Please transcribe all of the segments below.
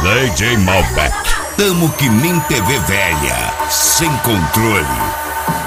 DJ Malbec. Tamo que nem TV velha, sem controle.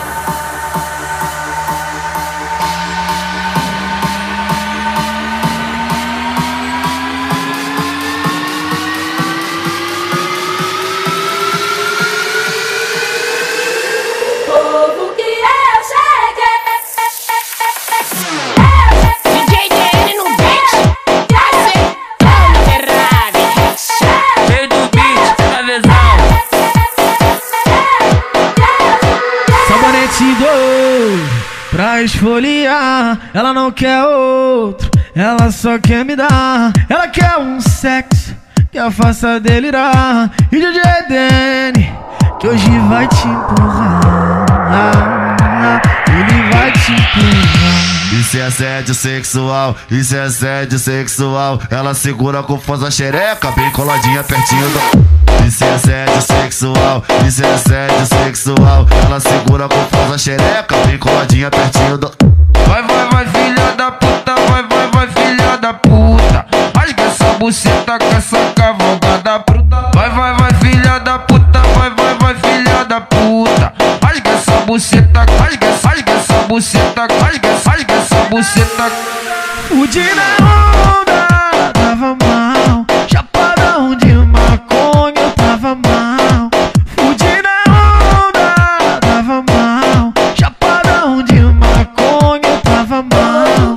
Pra esfoliar, ela não quer outro, ela só quer me dar. Ela quer um sexo que a faça delirar. E DJ Dene, que hoje vai te empurrar, ele vai te empurrar. Isso é assédio sexual, isso é assédio sexual. Ela segura com força a xereca, bem coladinha pertinho do... Isso é assédio sexual, isso é assédio sexual. Ela segura com força a xereca, bem coladinha pertinho do... Vai, vai, vai, filha da puta, vai, vai, vai, filha da puta. Rasga essa buceta com essa cavalgada bruta. Vai, vai, vai, filha da puta, vai, vai, vai, filha da puta. Rasga essa buceta, rasga essa buceta, rasga essa buceta. Fude na onda, tava mal. Chapadão de maconha, eu tava mal. Fude na onda, tava mal. Chapadão de maconha, eu tava mal.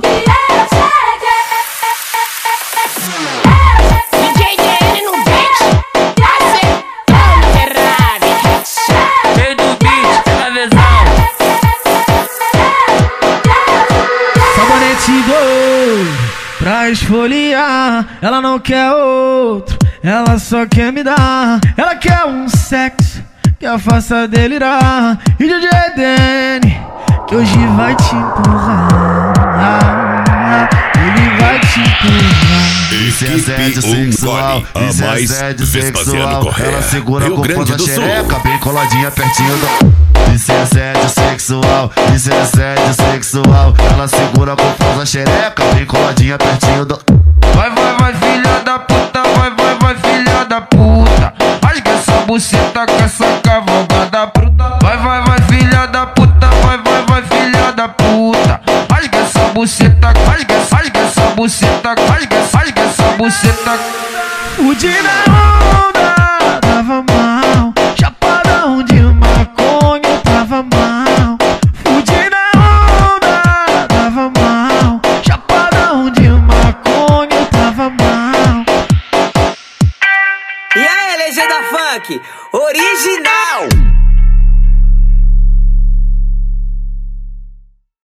DJ Dene no beat, acertando Ferrari. Rei do beat, na visão. Sabonete doido, pra esfoliar, ela não quer outro, ela só quer me dar. Ela quer um sexo que a faça delirar. E DJ Dene, que hoje vai te empurrar, ele vai te empurrar. Isso é assédio sexual, isso é assédio sexual. Ela segura com força a xereca, bem coladinha pertinho do... Isso é assédio sexual, isso é assédio sexual. Ela segura com força a xereca, bem coladinha pertinho do... Vai, vai, vai, filha da puta, vai, vai, vai, filha da puta. Rasga essa buceta com essa cavalgada bruta. Vai, vai, vai, filha da puta, vai, vai, vai, filha da puta. Rasga essa buceta, rasga essa buceta, rasga essa buceta. Fude na onda, tava mal. Chapadão de maconha, eu tava mal. Fude na onda, tava mal. Chapadão de maconha, eu tava mal. E aí, legenda funk, original.